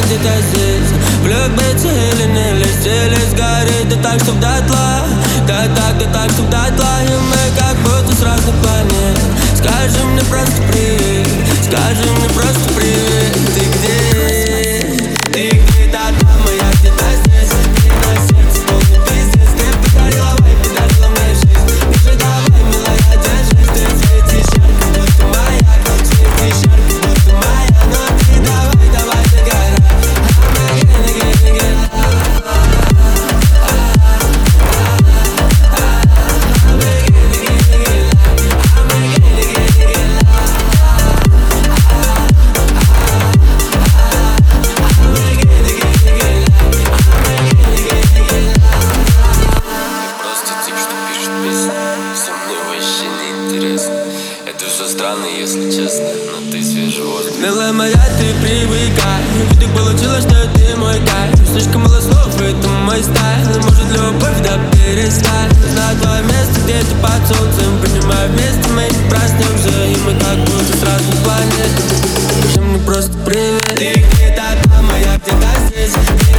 где-то здесь. Влюбиться или не лезть, или сгорит, да так, чтоб дотла. Да так, чтоб дотла. И мы как будто с разных планет. Скажи мне просто привет, скажи мне просто привет. Ты где? Ты где-то там, а я где-то здесь. Ты на сердце полный пиздец. Ты подарила вайп, подарила мне жизнь. Ну же давай, милая, держись. Ты светишь ярко, будто маяк. Светишь ярко, будто маяк. Но ты давай, догорай. I'm again, again, again. Это все странно, если честно, но ты свежий воздух. Милая моя, ты привыкай. Вдруг получилось, что ты мой кайф. Слишком мало слов, это мой стайл. Может любовь, да перестань. Знаю твое место где-то под солнцем. Понимаю, вместе мы не проснемся. И мы как будто с разных планет. Скажи мне просто привет. Ты где-то там, а я где-то здесь.